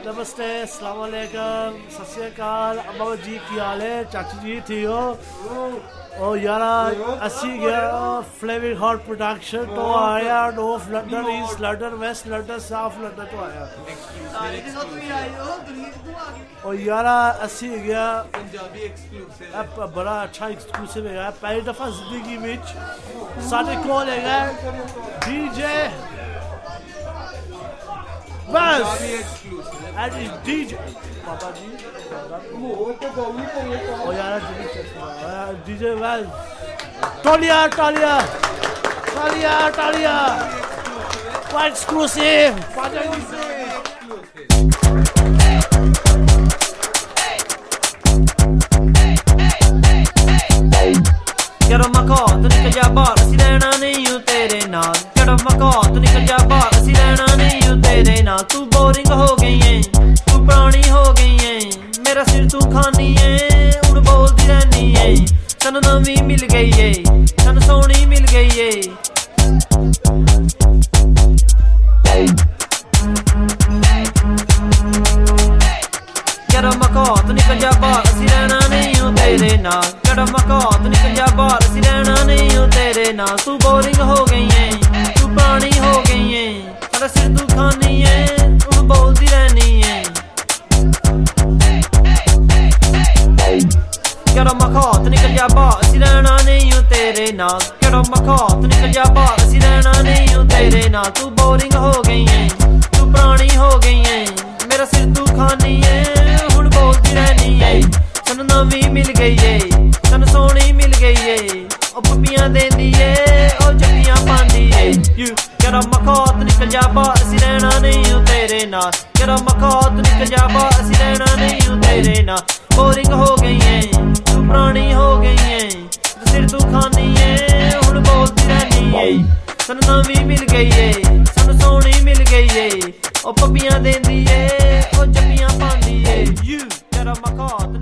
नमस्ते, अस्सलाम वालेकुम, सत श्री अकाल। अम्मा जी की हाल है? चाची जी ठीक हो? ओ यारा असी गया फ्लेविंग हॉट प्रोडक्शन तो आया, north London, east London, west London, south London तो आया। ओ यारा असी गया पंजाबी एक्सक्लूसिव बड़ा अच्छा एक्सक्लूसिव है। पहली दफा जिंदगी में साढ़े कौन है डीजे बस एंड इज डीजे पापा जी ओ यार डीजे बस टोलिया टोलिया टोलिया टोलिया एक्सक्लूसिव ਜਦੋਂ ਮਖੌ ਤੂੰ ਨਿਕਲ ਜਾ ਬਾਹਰ ਅਸੀਂ ਰਹਿਣਾ ਨਹੀਂ ਓ ਤੇਰੇ ਨਾਲ ਜਦੋਂ ਮਖੌ ਤੂੰ ਨਿਕਲ ਜਾ ਬਾਹਰ ਅਸੀਂ ਰਹਿਣਾ ਨਹੀਂ ਓ ਤੇਰੇ ਨਾਲ ਤੂੰ ਬੋਰਿੰਗ ਹੋ ਗਈ ਏ ਤੂੰ ਪੁਰਾਣੀ ਹੋ ਗਈ ਏ ਮੇਰਾ ਸਿਰ ਤੂੰ ਖਾਨੀ ਏ ਹੁਣ ਬੋਲਦੀ ਰਹਿਨੀ ਏ ਸਾਨੂੰ ਨਵੀਂ ਮਿਲ ਗਈ ਏ ਸਾਨੂੰ ਸੋਹਣੀ ਮਿਲ ਗਈ ਏ ਜਦੋਂ ਮਖੌ ਤੂੰ ਨਿਕਲ ਜਾ ਬਾਹਰ ਅਸੀਂ ਰਹਿਣਾ ਨਹੀਂ ਓ ਤੇਰੇ ਨਾਲ ਜਦੋਂ ਮਖੌ ਤੂੰ ਨਿਕਲ ਜਾ ਬਾਹਰ ਅਸੀਂ ਰਹਿਣਾ ਨਹੀਂ ਓ ਤੇਰੇ ਨਾਲ ਤੂੰ ਬੋਰਿੰਗ ਹੋ ਗਈ ਏ ਤੂੰ ਪੁਰਾਣੀ ਹੋ ਗਈ ਏ ਸਾਡਾ ਸਿਰ ਤੂੰ ਖਾਨੀ ਏ ਹੁਣ ਬੋਲਦੀ ਰਹਿਨੀ ਏ ਜਦੋਂ ਮਖੌ ਤੂੰ ਨਿਕਲ ਜਾ ਬਾਹਰ ਅਸੀਂ ਰਹਿਣਾ ਨਹੀਂ ਓ ਤੇਰੇ ਨਾਲ ਜਦੋਂ ਮਖੌ ਤੂੰ ਨਿਕਲ ਜਾ ਬਾਹਰ ਅਸੀਂ ਰਹਿਣਾ ਨਹੀਂ ਓ ਤੇਰੇ ਨਾਲ ਤੂੰ ਬੋਰਿੰਗ ਹੋ ਗਈ ਏ ਤੂੰ ਪੁਰਾਣੀ ਹੋ ਗਈ ਏ ਮੇਰਾ ਸਿਰ ਤੂੰ ਖਾਨੀ ਏ ਹੁਣ ਬੋਲਦੀ ਰਹਿਨੀ ਏ ਸਾਨੂੰ ਨਵੀਂ ਮਿਲ ਗਈ ਏ ਸਾਨੂੰ ਸੋਹਣੀ ਮਿਲ ਗਈ ਏ ਉਹ ਪੱਪੀਆਂ ਦੇਂਦੀ ਏ ਉਹ ਜੱਫੀਆਂ ਪਾਉਂਦੀ ਏ ਜਦੋਂ ਮਖੌ ਤੂੰ ਨਿਕਲ ਜਾ ਬਾਹਰ ਅਸੀਂ ਰਹਿਣਾ ਨਹੀਂ ਓ ਤੇਰੇ ਨਾਲ ਜਦੋਂ ਮਖੌ ਤੂੰ ਨਿਕਲ ਜਾ ਬਾਹਰ ਅਸੀਂ ਰਹਿਣਾ ਨਹੀਂ ਓ ਤੇਰੇ ਨਾਲ ਬੋਰਿੰਗ ਹੋ ਗਈ ਏ ਤੂੰ ਪੁਰਾਣੀ ਹੋ ਗਈ ਏ ਸਿਰ ਤੂੰ ਖਾਨੀ ਏ ਹੁਣ ਬੋਲਦੀ ਰਹਿਨੀ ਏ ਸਾਨੂੰ ਨਵੀਂ ਮਿਲ ਗਈ ਏ ਸਾਨੂੰ ਸੋਹਣੀ ਮਿਲ ਗਈ ਏ ਉਹ ਪੱਪੀਆਂ ਦੇਂਦੀ ਏ ਉਹ ਜੱਫੀਆਂ ਪਾਉਂਦੀ ਏ ਜਦੋਂ ਮਖੌ